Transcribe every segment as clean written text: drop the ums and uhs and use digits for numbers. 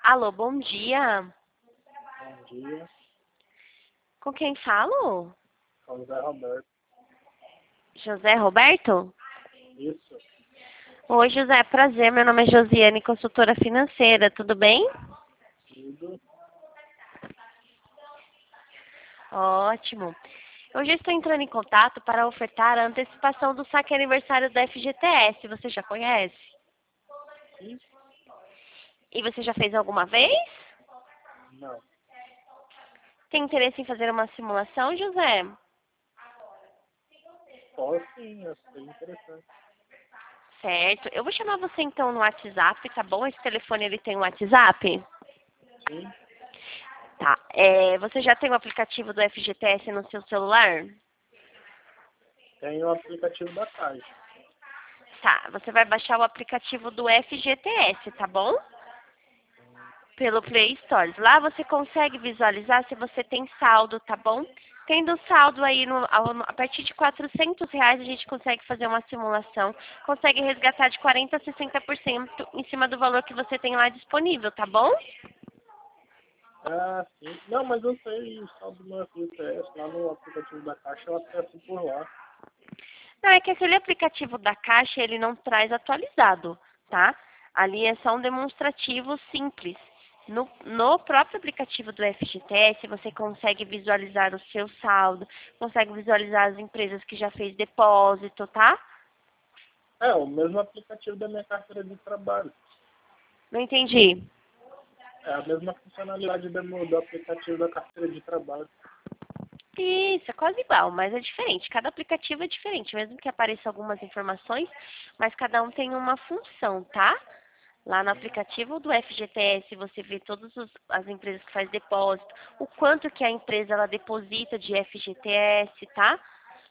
Alô, bom dia. Bom dia, Com quem falo? sou José Roberto. José Roberto? Isso, Oi, José, prazer. Meu nome é Josiane, consultora financeira. Tudo bem? tudo. Ótimo. Hoje eu estou entrando em contato para ofertar a antecipação do saque aniversário da FGTS. Você já conhece? Sim? E você já fez alguma vez? Não. Tem interesse em fazer uma simulação, José? Posso sim, eu sei interessante. Certo. Eu vou chamar você então no WhatsApp, tá bom? Esse telefone ele tem um WhatsApp? Sim, Tá. Você já tem o aplicativo do FGTS no seu celular? tem o aplicativo da Caixa. Tá. Você vai baixar o aplicativo do FGTS, tá bom? Pelo Play Store. Lá você consegue visualizar se você tem saldo, tá bom? Tendo saldo aí a partir de R$ 400 a gente consegue fazer uma simulação, consegue resgatar de 40% a 60% em cima do valor que você tem lá disponível, tá bom? Ah, sim. Não, mas eu sei só do meu FGTS, lá no aplicativo da Caixa eu acesso por lá. Não, é que aquele aplicativo da Caixa, ele não traz atualizado, tá? Ali é só um demonstrativo simples. No próprio aplicativo do FGTS, você consegue visualizar o seu saldo, consegue visualizar as empresas que já fez depósito, tá? É, o mesmo aplicativo da minha carteira de trabalho. Não entendi. É a mesma funcionalidade do aplicativo da carteira de trabalho. Isso, é quase igual, mas é diferente. Cada aplicativo é diferente, mesmo que apareça algumas informações, mas cada um tem uma função, tá? Lá no aplicativo do FGTS você vê todas as empresas que faz depósito, o quanto que a empresa ela deposita de FGTS, tá?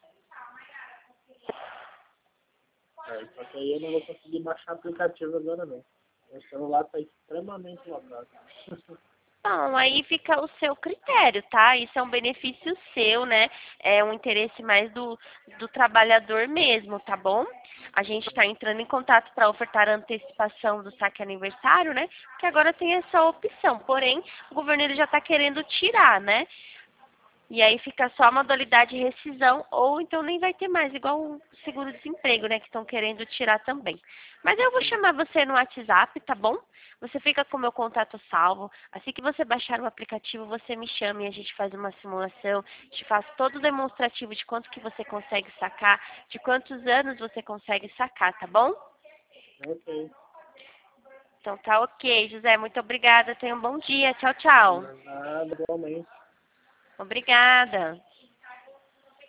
É, só que aí eu não vou conseguir baixar aplicativo agora não. Meu celular está extremamente lotado. Bom, aí fica o seu critério, tá? Isso é um benefício seu, né? É um interesse mais do trabalhador mesmo, tá bom? A gente está entrando em contato para ofertar a antecipação do saque aniversário, né? Que agora tem essa opção. Porém, o governo ele já está querendo tirar, né? E aí fica só a modalidade de rescisão, ou então nem vai ter mais, igual o seguro-desemprego, né? Que estão querendo tirar também. Mas eu vou chamar você no WhatsApp, tá bom? Você fica com o meu contato salvo. Assim que você baixar o aplicativo, você me chama e a gente faz uma simulação. Te faz todo o demonstrativo de quanto que você consegue sacar, de quantos anos você consegue sacar, tá bom? Ok. Então tá ok, José. Muito obrigada. Tenha um bom dia. Tchau, tchau. Nada, igualmente. Obrigada.